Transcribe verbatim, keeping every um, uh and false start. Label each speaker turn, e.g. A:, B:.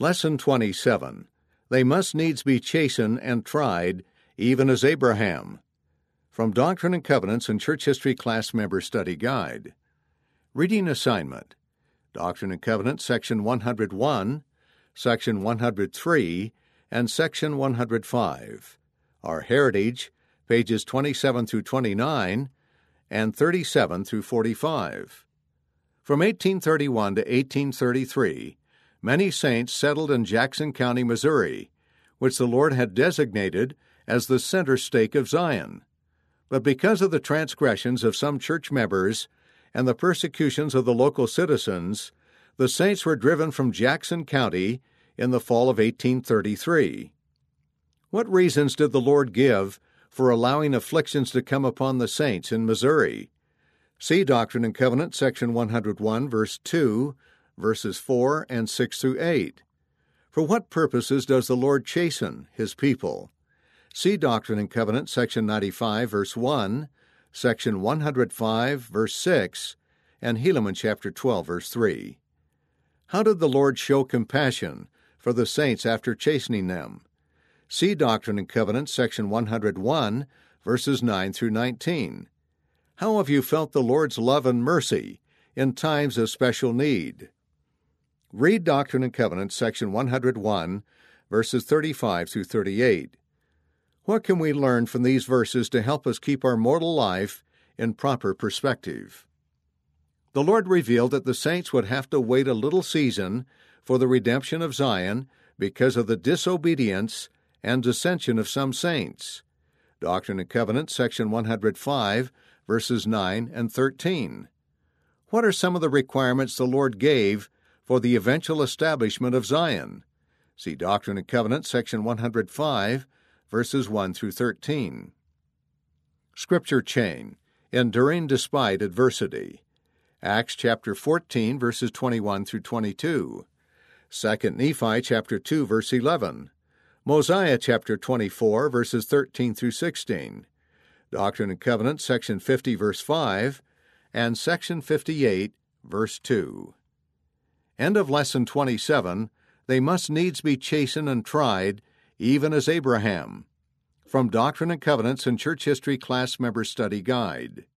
A: Lesson twenty-seven. They must needs be chastened and tried, even as Abraham. From Doctrine and Covenants and Church History Class Member Study Guide. Reading assignment. Doctrine and Covenants, Section one hundred one, Section one hundred three, and Section one hundred five. Our Heritage, pages twenty-seven through twenty-nine, and thirty-seven through forty-five. From eighteen thirty-one to eighteen thirty-three, many saints settled in Jackson County, Missouri, which the Lord had designated as the center stake of Zion. But because of the transgressions of some church members and the persecutions of the local citizens, the saints were driven from Jackson County in the fall of eighteen thirty-three. What reasons did the Lord give for allowing afflictions to come upon the saints in Missouri? See Doctrine and Covenants, section one hundred one, verse two, verses four and six through eight. For what purposes does the Lord chasten his people? See Doctrine and Covenants, section ninety-five, verse one, section one hundred five, verse six, and Helaman chapter twelve, verse three. How did the Lord show compassion for the saints after chastening them? See Doctrine and Covenants, section one hundred one, verses nine through nineteen. How have you felt the Lord's love and mercy in times of special need? Read Doctrine and Covenants, section one hundred one, verses thirty-five through thirty-eight. What can we learn from these verses to help us keep our mortal life in proper perspective? The Lord revealed that the saints would have to wait a little season for the redemption of Zion because of the disobedience and dissension of some saints. Doctrine and Covenants, section one hundred five, verses nine and thirteen. What are some of the requirements the Lord gave for the eventual establishment of Zion? See Doctrine and Covenants, section one hundred five, verses one through thirteen. Scripture chain, enduring despite adversity. Acts chapter fourteen, verses twenty-one through twenty-two. Second Nephi chapter two, verse eleven. Mosiah chapter twenty-four, verses thirteen through sixteen. Doctrine and Covenants, section fifty, verse five, and section fifty-eight, verse two. End of lesson twenty-seven. They must needs be chastened and tried, even as Abraham. From Doctrine and Covenants and Church History Class Member Study Guide.